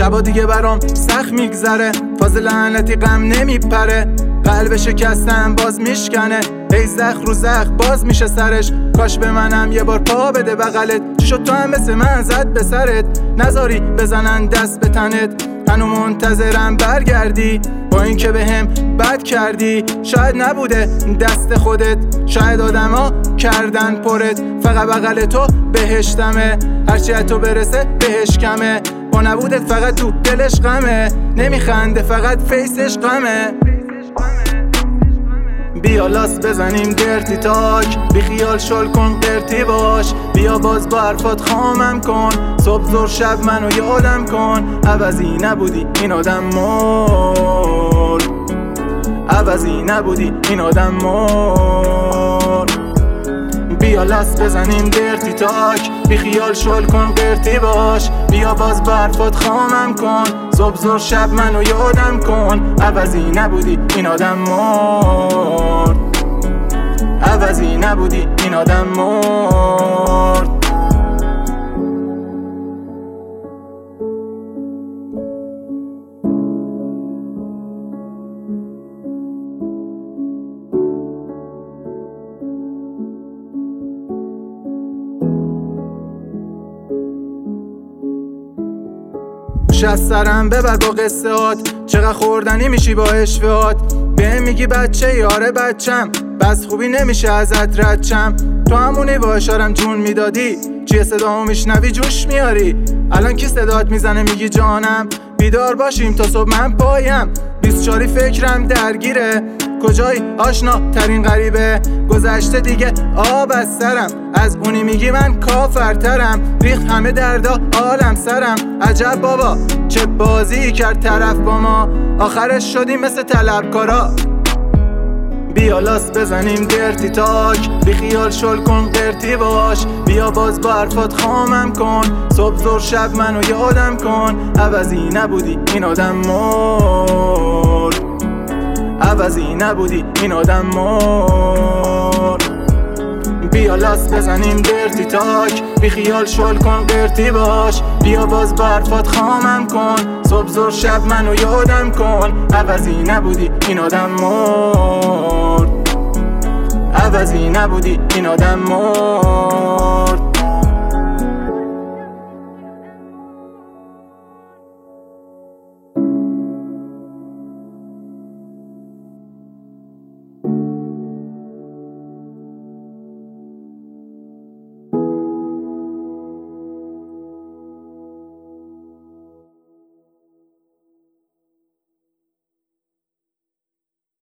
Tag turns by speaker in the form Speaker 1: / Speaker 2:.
Speaker 1: شبا دیگه برام سخت میگذره، فاز لعنتی غم نمیپره، قلب شکستم باز میشکنه، ای زخ رو زخ باز میشه سرش. کاش به منم یه بار پا بده بغلت، چی شد تو هم مثل من زد به سرت، نذاری بزنن دست به تنت، هنو منتظرم برگردی با این که بهم بد کردی. شاید نبوده دست خودت، شاید آدما کردن پرت، فقط بغل تو بهشتمه، هرچی از تو برسه بهش کمه، با نبودت فقط تو دلش غمه، نمیخنده فقط فیسش غمه. بیا لاس بزنیم درتی تاک، بی خیال شل کن قرتی باش، بیا باز با حرفات خامم کن، صبح زور شب منو یادم کن، عوضی نبودی این آدم مرد، عوضی نبودی این آدم مرد. بیا لاس بزنیم درتی تاک، بی خیال شل کن قرتی باش، بیا باز با حرفات خامم کن، صبح زور شب منو یادم کن، عوضی نبودی این آدم مرد، عوضی نبودی این آدم مرد. از سرم ببر با قصه هات، چقدر خوردنی میشی با اشوهات، بهم میگی بچه یاره بچم، بس خوبی نمیشه ازت ردچم، تو همونی با اشارم جون میدادی، چیه صدامو میشنوی جوش میاری، الان کی صدات میزنه میگی جانم، بیدار باشیم تا صبح من پایم، 24 فکرم درگیره، کجایی آشنا ترین غریبه، گذشته دیگه آب از سرم، از اونی میگی من کافرترم، ریخت همه دردا عالم سرم، عجب بابا چه بازی کرد طرف با ما، آخرش شدیم مثل طلبکارا. بیا لاس بزنیم درتی تاک، بی خیال شل کن قرتی باش، بیا باز با حرفات خامم کن، صبح زور شب منو یادم کن، عوضی نبودی این آدم مرد، عوضی نبودی این آدم مرد. بیا لاس بزنیم درتی تاک، بی خیال شل کن قرتی باش، بیا باز با حرفات خامم کن، صبح زور شب منو یادم کن، عوضی نبودی این آدم مرد، عوضی نبودی این آدم مرد.